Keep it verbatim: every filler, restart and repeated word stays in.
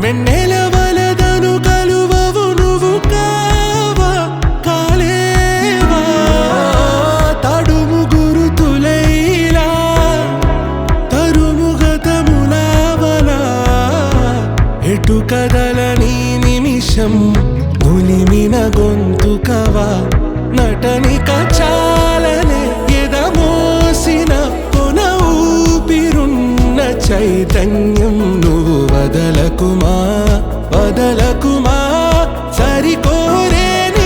వెన్నెల వలదను కలువవు నువ్వు కావా కాలేవా తడుము గురుతులైలా తరుము గతములావలా ఎటు కదలని నిమిషం నులిమిన గొంతుకవా నటనిక చాలనే ఎదమోసిన కొన ఊపిరున్న చైతన్యం నువ్వు వదలకుమా